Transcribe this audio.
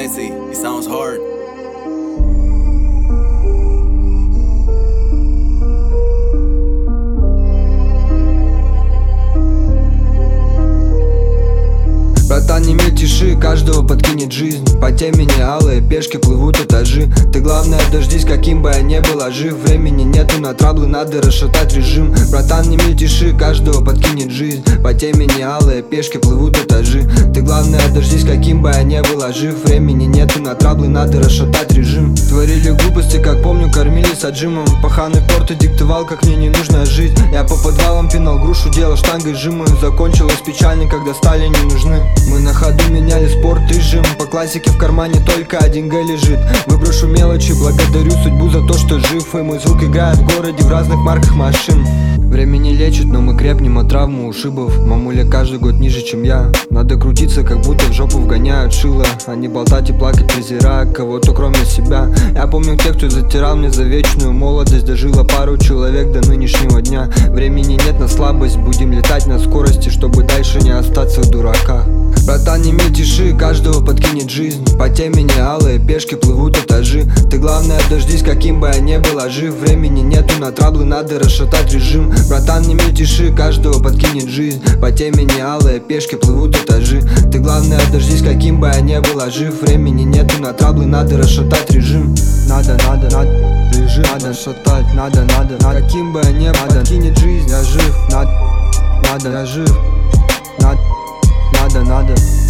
sexy, it sounds hard. Братан, не мельтеши, каждого подкинет жизнь. По темени алые пешки плывут этажи. Ты главное дождись, каким бы я не был, а жив. Времени нету на траблы, надо расшатать режим. Братан, не мельтеши, каждого подкинет жизнь. По темени алые пешки плывут этажи. Ты главное дождись, каким бы я не был, а жив. Времени нету на траблы, надо расшатать режим. Творили глупости, как помню, кормились отжимом. Паханый порт и диктовал, как мне не нужно жить. Я по подвалам пинал грушу, делал штангой жимы. Закончилось печально, когда стали не нужны. Мы на ходу меняли спорт и жим. По классике в кармане только 1 Г лежит. Выброшу мелочи, благодарю судьбу за то, что жив. И мой звук играет в городе в разных марках машин. Время не лечит, но мы крепнем от травмы ушибов. Мамуля каждый год ниже, чем я. Надо крутиться, как будто в жопу вгоняют шило. А не болтать и плакать, презирая кого-то кроме себя. Я помню тех, кто затирал мне за вечную молодость. Дожила пару человек до нынешнего дня. Времени нет на слабость, будем летать на скорости, чтобы дальше не остаться в дураках. Братан, не мельтеши, каждого подкинет жизнь. По темени алые пешки плывут этажи. Ты главное дождись, каким бы я не был, а жив. Времени нету на траблы, надо расшатать режим. Братан, не мельтеши, каждого подкинет жизнь. По темени алые пешки плывут этажи. Ты главное дождись, каким бы я не был, а жив. Времени нету на траблы, надо расшатать режим. Надо, режим, надо шатать, надо, каким бы я не был, подкинет жизнь, я жив. Надо, я жив. Надо